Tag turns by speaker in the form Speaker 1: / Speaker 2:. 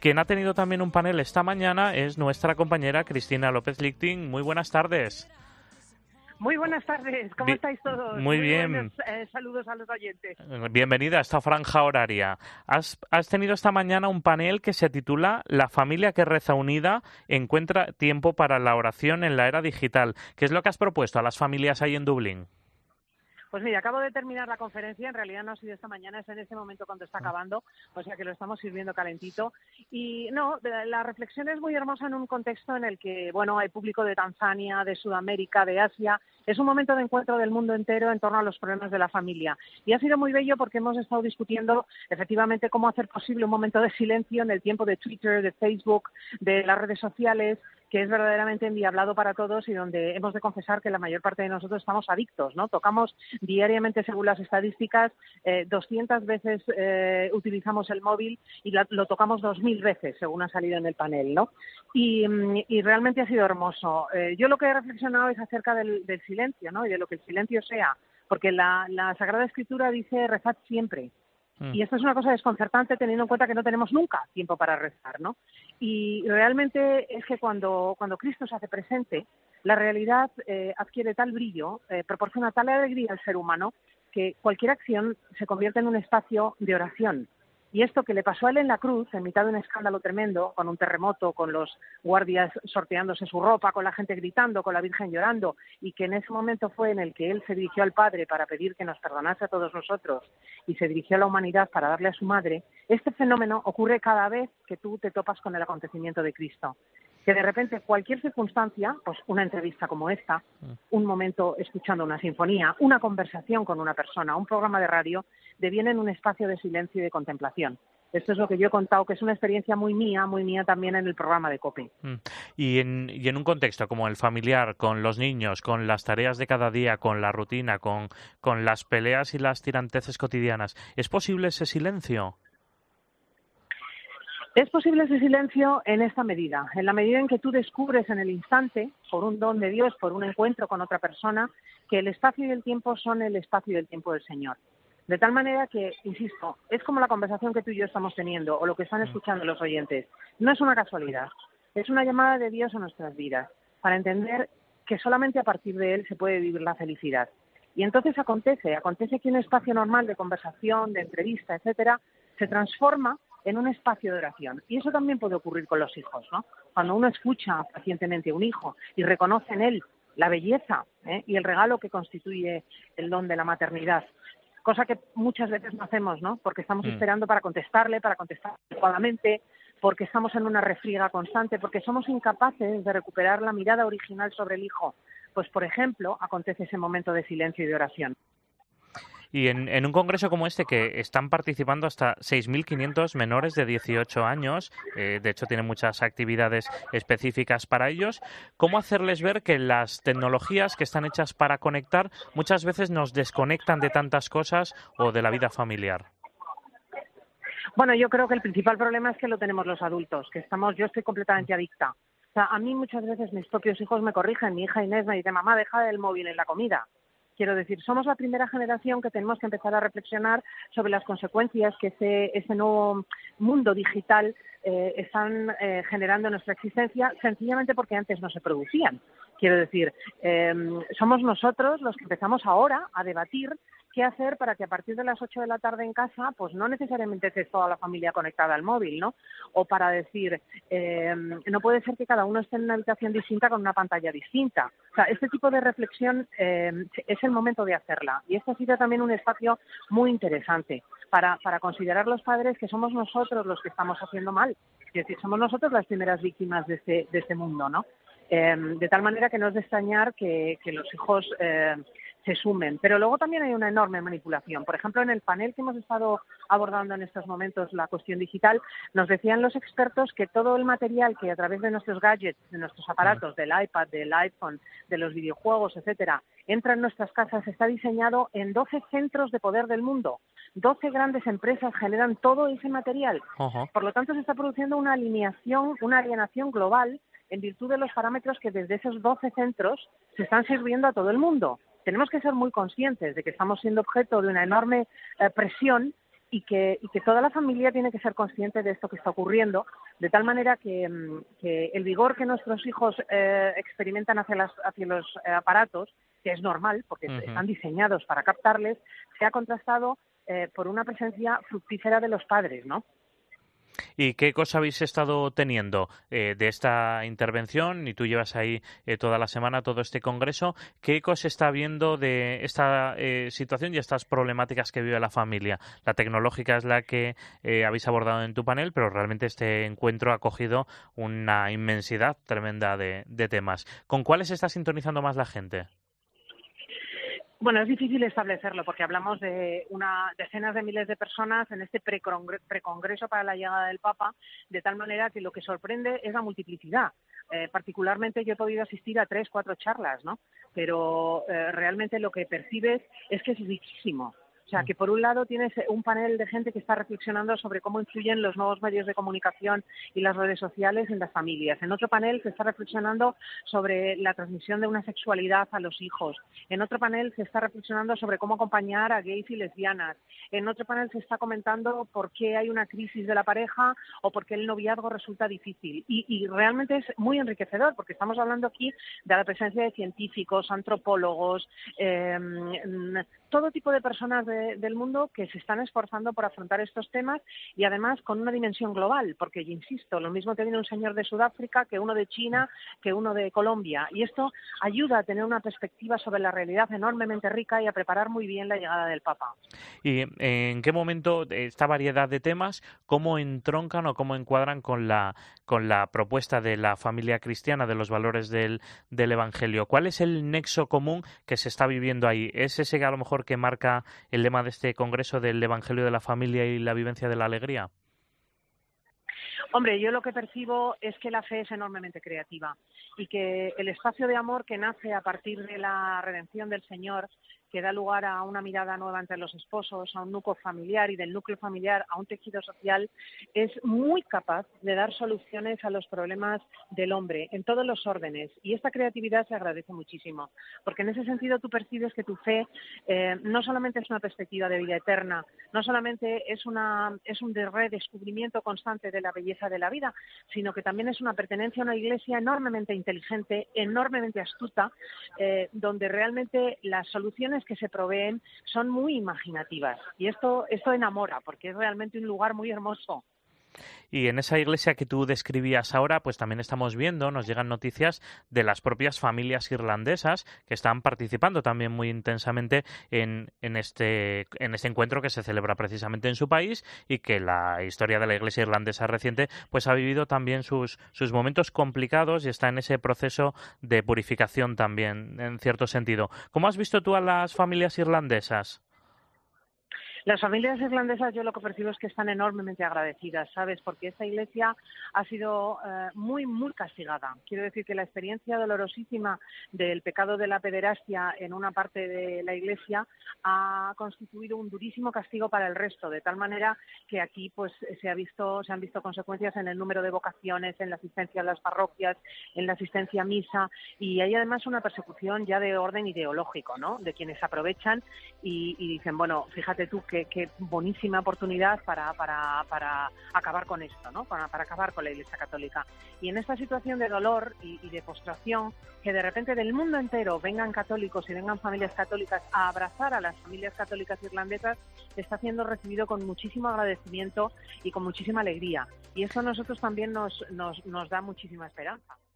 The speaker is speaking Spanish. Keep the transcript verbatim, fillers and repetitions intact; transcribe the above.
Speaker 1: Quien ha tenido también un panel esta mañana es nuestra compañera Cristina López-Lichting. Muy buenas tardes.
Speaker 2: Muy buenas tardes, ¿cómo
Speaker 1: Bi-
Speaker 2: estáis todos?
Speaker 1: Muy bien.
Speaker 2: Buenos eh, saludos a los oyentes.
Speaker 1: Bienvenida a esta franja horaria. Has, has tenido esta mañana un panel que se titula La familia que reza unida encuentra tiempo para la oración en la era digital. ¿Qué es lo que has propuesto a las familias ahí en Dublín?
Speaker 2: Pues mira, acabo de terminar la conferencia, en realidad no ha sido esta mañana, es en este momento cuando está acabando, o sea que lo estamos sirviendo calentito. Y no, la reflexión es muy hermosa en un contexto en el que, bueno, hay público de Tanzania, de Sudamérica, de Asia. Es un momento de encuentro del mundo entero en torno a los problemas de la familia. Y ha sido muy bello porque hemos estado discutiendo efectivamente cómo hacer posible un momento de silencio en el tiempo de Twitter, de Facebook, de las redes sociales, que es verdaderamente endiablado para todos y donde hemos de confesar que la mayor parte de nosotros estamos adictos, ¿no? Tocamos diariamente, según las estadísticas, eh, doscientas veces eh, utilizamos el móvil y la, lo tocamos dos mil veces, según ha salido en el panel, ¿no? Y, y realmente ha sido hermoso. Eh, yo lo que he reflexionado es acerca del, del silencio, ¿no? Y de lo que el silencio sea, porque la, la Sagrada Escritura dice rezad siempre. Y esto es una cosa desconcertante teniendo en cuenta que no tenemos nunca tiempo para rezar, ¿no? Y realmente es que cuando, cuando Cristo se hace presente, la realidad eh, adquiere tal brillo, eh, proporciona tal alegría al ser humano, que cualquier acción se convierte en un espacio de oración. Y esto que le pasó a él en la cruz, en mitad de un escándalo tremendo, con un terremoto, con los guardias sorteándose su ropa, con la gente gritando, con la Virgen llorando, y que en ese momento fue en el que él se dirigió al Padre para pedir que nos perdonase a todos nosotros y se dirigió a la humanidad para darle a su madre, este fenómeno ocurre cada vez que tú te topas con el acontecimiento de Cristo. Que de repente cualquier circunstancia, pues una entrevista como esta, un momento escuchando una sinfonía, una conversación con una persona, un programa de radio, deviene en un espacio de silencio y de contemplación. Esto es lo que yo he contado, que es una experiencia muy mía, muy mía también en el programa de COPE.
Speaker 1: Y en, y en un contexto como el familiar, con los niños, con las tareas de cada día, con la rutina, con, con las peleas y las tiranteces cotidianas, ¿es posible ese silencio?
Speaker 2: Es posible ese silencio en esta medida, en la medida en que tú descubres en el instante, por un don de Dios, por un encuentro con otra persona, que el espacio y el tiempo son el espacio y el tiempo del Señor. De tal manera que, insisto, es como la conversación que tú y yo estamos teniendo, o lo que están escuchando los oyentes. No es una casualidad, es una llamada de Dios a nuestras vidas, para entender que solamente a partir de Él se puede vivir la felicidad. Y entonces acontece, acontece que un espacio normal de conversación, de entrevista, etcétera, se transforma en un espacio de oración. Y eso también puede ocurrir con los hijos, ¿no? Cuando uno escucha pacientemente a un hijo y reconoce en él la belleza ¿eh? y el regalo que constituye el don de la maternidad, cosa que muchas veces no hacemos, ¿no? Porque estamos mm. esperando para contestarle, para contestar adecuadamente, porque estamos en una refriega constante, porque somos incapaces de recuperar la mirada original sobre el hijo. Pues, por ejemplo, acontece ese momento de silencio y de oración.
Speaker 1: Y en, en un congreso como este, que están participando hasta seis mil quinientos menores de dieciocho años, eh, de hecho tienen muchas actividades específicas para ellos, ¿cómo hacerles ver que las tecnologías que están hechas para conectar muchas veces nos desconectan de tantas cosas o de la vida familiar?
Speaker 2: Bueno, yo creo que el principal problema es que lo tenemos los adultos, que estamos, yo estoy completamente adicta. O sea, a mí muchas veces mis propios hijos me corrigen, mi hija Inés me dice, mamá, deja el móvil en la comida. Quiero decir, somos la primera generación que tenemos que empezar a reflexionar sobre las consecuencias que ese, ese nuevo mundo digital eh, están eh, generando en nuestra existencia, sencillamente porque antes no se producían. Quiero decir, eh, somos nosotros los que empezamos ahora a debatir qué hacer para que a partir de las ocho de la tarde en casa, pues no necesariamente esté toda la familia conectada al móvil, ¿no? O para decir, eh, no puede ser que cada uno esté en una habitación distinta con una pantalla distinta. O sea, este tipo de reflexión eh, es el momento de hacerla. Y este ha sido también un espacio muy interesante para, para considerar los padres que somos nosotros los que estamos haciendo mal. Es decir, somos nosotros las primeras víctimas de este, de este mundo, ¿no? Eh, de tal manera que no es de extrañar que, que los hijos eh, se sumen. Pero luego también hay una enorme manipulación. Por ejemplo, en el panel que hemos estado abordando en estos momentos, la cuestión digital, nos decían los expertos que todo el material que a través de nuestros gadgets, de nuestros aparatos, del iPad, del iPhone, de los videojuegos, etcétera, entra en nuestras casas, está diseñado en doce centros de poder del mundo. doce grandes empresas generan todo ese material. Uh-huh. Por lo tanto, se está produciendo una alineación, una alienación global en virtud de los parámetros que desde esos doce centros se están sirviendo a todo el mundo. Tenemos que ser muy conscientes de que estamos siendo objeto de una enorme eh, presión y que, y que toda la familia tiene que ser consciente de esto que está ocurriendo, de tal manera que, que el vigor que nuestros hijos eh, experimentan hacia, las, hacia los eh, aparatos, que es normal, porque uh-huh. están diseñados para captarles, se ha contrastado eh, por una presencia fructífera de los padres, ¿no?
Speaker 1: ¿Y qué cosa habéis estado teniendo eh, de esta intervención? Y tú llevas ahí eh, toda la semana todo este congreso. ¿Qué cosa está viendo de esta eh, situación y estas problemáticas que vive la familia? La tecnológica es la que eh, habéis abordado en tu panel, pero realmente este encuentro ha cogido una inmensidad tremenda de, de temas. ¿Con cuáles está sintonizando más la gente?
Speaker 2: Bueno, es difícil establecerlo porque hablamos de una decenas de miles de personas en este precongreso para la llegada del Papa, de tal manera que lo que sorprende es la multiplicidad. Eh, particularmente yo he podido asistir a tres, cuatro charlas, ¿no? Pero eh, realmente lo que percibes es que es riquísimo. O sea, que por un lado tienes un panel de gente que está reflexionando sobre cómo influyen los nuevos medios de comunicación y las redes sociales en las familias. En otro panel se está reflexionando sobre la transmisión de una sexualidad a los hijos. En otro panel se está reflexionando sobre cómo acompañar a gays y lesbianas. En otro panel se está comentando por qué hay una crisis de la pareja o por qué el noviazgo resulta difícil. Y, y realmente es muy enriquecedor porque estamos hablando aquí de la presencia de científicos, antropólogos, eh, todo tipo de personas de, del mundo que se están esforzando por afrontar estos temas y además con una dimensión global, porque yo insisto, lo mismo que viene un señor de Sudáfrica que uno de China, que uno de Colombia, y esto ayuda a tener una perspectiva sobre la realidad enormemente rica y a preparar muy bien la llegada del Papa.
Speaker 1: ¿Y en qué momento esta variedad de temas, cómo entroncan o cómo encuadran con la, con la propuesta de la familia cristiana, de los valores del, del Evangelio? ¿Cuál es el nexo común que se está viviendo ahí? ¿Es ese que a lo mejor que marca el lema de este congreso del Evangelio de la familia y la vivencia de la alegría?
Speaker 2: Hombre, yo lo que percibo es que la fe es enormemente creativa y que el espacio de amor que nace a partir de la redención del Señor, que da lugar a una mirada nueva entre los esposos, a un núcleo familiar y del núcleo familiar a un tejido social, es muy capaz de dar soluciones a los problemas del hombre en todos los órdenes. Y esta creatividad se agradece muchísimo, porque en ese sentido tú percibes que tu fe eh, no solamente es una perspectiva de vida eterna, no solamente es, una, es un redescubrimiento constante de la belleza de la vida, sino que también es una pertenencia a una iglesia enormemente inteligente, enormemente astuta, eh, donde realmente las soluciones que se proveen son muy imaginativas y esto, esto enamora porque es realmente un lugar muy hermoso.
Speaker 1: Y en esa iglesia que tú describías ahora, pues también estamos viendo, nos llegan noticias de las propias familias irlandesas que están participando también muy intensamente en, en, este, en este encuentro que se celebra precisamente en su país y que la historia de la iglesia irlandesa reciente pues ha vivido también sus, sus momentos complicados y está en ese proceso de purificación también, en cierto sentido. ¿Cómo has visto tú a las familias irlandesas?
Speaker 2: Las familias irlandesas yo lo que percibo es que están enormemente agradecidas, ¿sabes? Porque esta iglesia ha sido eh, muy, muy castigada. Quiero decir que la experiencia dolorosísima del pecado de la pederastia en una parte de la iglesia ha constituido un durísimo castigo para el resto, de tal manera que aquí pues se ha visto, se han visto consecuencias en el número de vocaciones, en la asistencia a las parroquias, en la asistencia a misa, y hay además una persecución ya de orden ideológico, ¿no? De quienes aprovechan y, y dicen, bueno, fíjate tú Qué, qué bonísima oportunidad para, para, para acabar con esto, ¿no? Para, para acabar con la Iglesia Católica. Y en esta situación de dolor y, y de postración, que de repente del mundo entero vengan católicos y vengan familias católicas a abrazar a las familias católicas irlandesas, está siendo recibido con muchísimo agradecimiento y con muchísima alegría. Y eso a nosotros también nos, nos, nos da muchísima esperanza.